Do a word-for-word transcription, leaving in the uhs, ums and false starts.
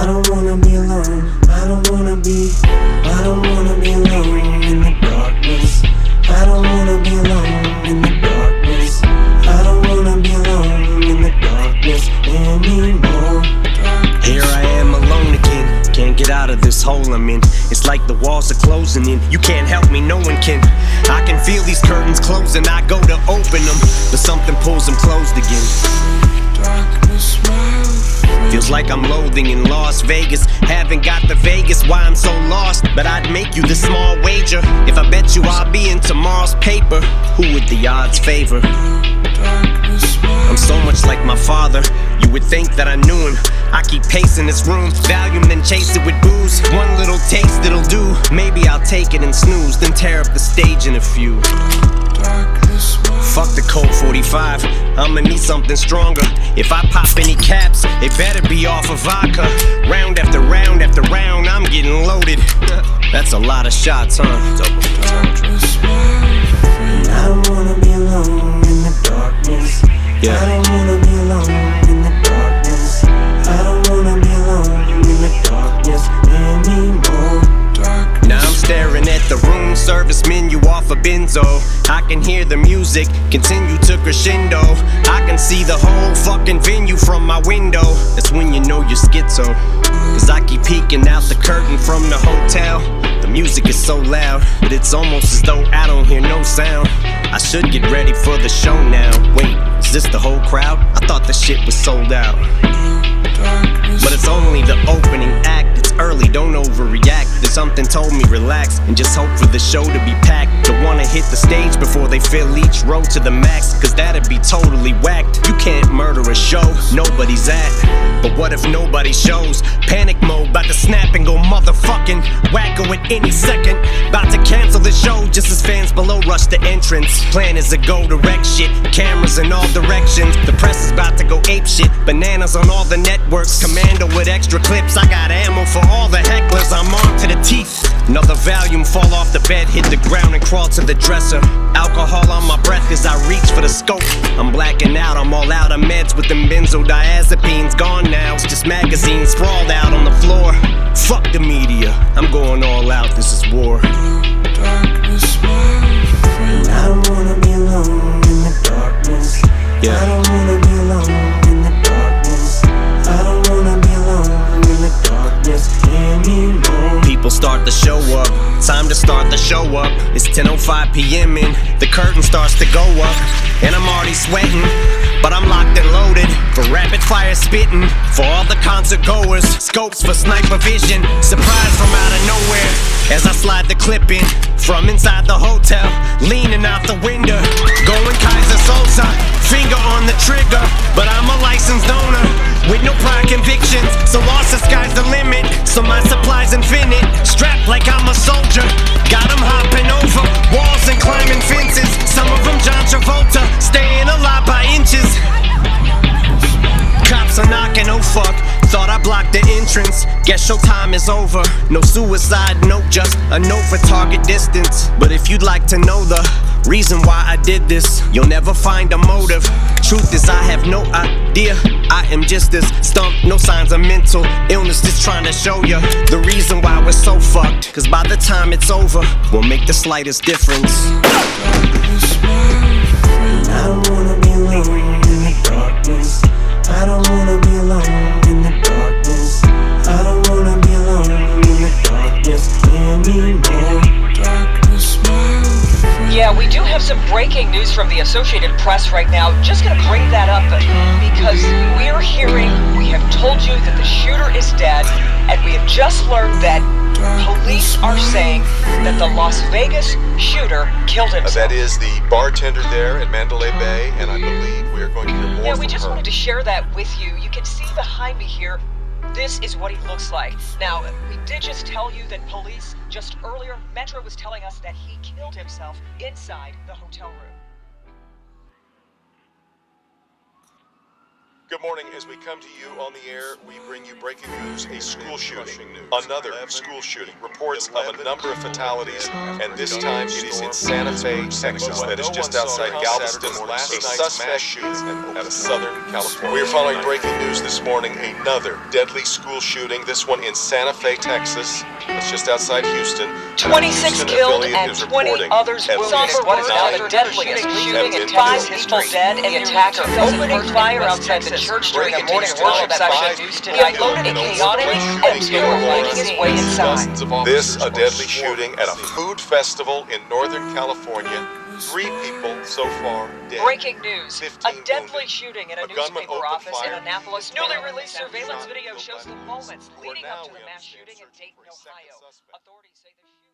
I don't wanna be alone. I don't wanna be, I don't wanna be alone in the darkness. I don't wanna be alone in the darkness. I don't wanna be alone in the darkness anymore. Here I am alone again, can't get out of this hole I'm in. It's like the walls are closing in, you can't help me, no one can. I can feel these curtains closing, I go to open them, but something pulls them closed again. Feels like I'm loathing in Las Vegas. Haven't got the Vegas, why I'm so lost. But I'd make you this small wager. If I bet you I'll be in tomorrow's paper, who would the odds favor? I'm so much like my father, you would think that I knew him. I keep pacing this room, Valium then chase it with booze. One little taste it'll do, maybe I'll take it and snooze, then tear up the stage in a few. Fuck the Colt forty-five, I'ma need something stronger. If I pop any caps, it better be off of vodka. Round after round after round, I'm getting loaded. That's a lot of shots, huh? I don't wanna be alone in the darkness. Yeah. I don't wanna be alone in the darkness. I don't wanna be alone in the darkness anymore. Now I'm staring at the room service menu off a benzo. I can hear the music continue to crescendo. I can see the whole fucking venue from my window. That's when you know you're schizo, cause I keep peeking out the curtain from the hotel. The music is so loud, but it's almost as though I don't hear no sound. I should get ready for the show now. Wait, is this the whole crowd? I thought the shit was sold out. But it's only the opening act, it's early, don't overreact. Then something told me relax and just hope for the show to be packed. Don't wanna hit the stage before they fill each row to the max, cause that'd be totally whacked. You can't murder a show nobody's at, but what if nobody shows? Panic mode, bout to snap and go motherfucking wacko at any second. Bout to cancel the show just as fans below rush the entrance. Plan is to go direct shit, cameras in all directions. The press is about to go ape shit, bananas on all the networks. Commando with extra clips, I got ammo for all the hecklers. I'm on to the teeth. Another Valium fall off the bed, hit the ground and crawl to the dresser. Alcohol on my breath as I reach for the scope. I'm blacking out, I'm all out of meds with them benzodiazepines. Gone now, it's just magazines sprawled out on the floor. Fuck the media, I'm going all out, this is war. I don't wanna be alone in the darkness. Yeah. I don't wanna be alone in the darkness. I don't wanna be alone in the darkness anymore. People start to show up, time to start the show up. It's ten oh five p.m. and the curtain starts to go up. And I'm already sweating, but I'm locked and loaded for rapid fire spitting. For all the concert goers, scopes for sniper vision. Surprise from out of nowhere as I slide the clip in from inside the hotel, leaning out the window, going Kaiser Sosa, finger on the trigger. But I'm a licensed owner with no prior convictions, so lost the sky's the limit. So my supply's infinite, strapped like I'm a soldier. Got 'em hopping over walls and climbing fences. Some of them John Travolta, staying alive by inches. Cops are knocking, oh fuck, thought I blocked the entrance. Guess showtime is over. No suicide note, just a note for target distance. But if you'd like to know the reason why I did this, you'll never find a motive. Truth is I have no idea, I am just this stumped. No signs of mental illness, just trying to show you the reason why we're so fucked. Cause by the time it's over, we'll make the slightest difference. I don't wanna be alone in the darkness. I don't wanna be alone in the darkness. I don't wanna be alone in the darkness anymore. Yeah, we do have some breaking news from the Associated Press right now. Just gonna bring that up because we're hearing, we have told you that the shooter is dead, and we have just learned that police are saying that the Las Vegas shooter killed himself. Uh, that is the bartender there at Mandalay Bay, and I believe we are going to hear more Yeah, from we just her. wanted to share that with you. You can see behind me here, this is what he looks like. Now, we did just tell you that police, just earlier, Metro was telling us that he killed himself inside the hotel room. Good morning. As we come to you on the air, we bring you breaking news, a school shooting. Another school shooting. Reports of a number of fatalities, and this time it is in Santa Fe, Texas, that is just outside Galveston. A suspect shooting at a Southern California. We are following breaking news this morning, another deadly school shooting, this one in Santa Fe, Texas. It's just outside Houston. twenty-six killed and twenty others wounded. What is now the deadliest shooting in five people dead, and the attacker opening fire outside the church during a morning worship session. He unloaded a chaotic and making his way inside. This, a deadly shooting at a food festival in Northern California. Three people so far dead. Breaking news. A deadly wounded. shooting in a, A gunman newspaper opened office in fire. Annapolis. Newly released surveillance video Shot shows the by moments police. leading Now up to we the mass understand shooting in searching Dayton, for a second Ohio. suspect. Authorities say the shooter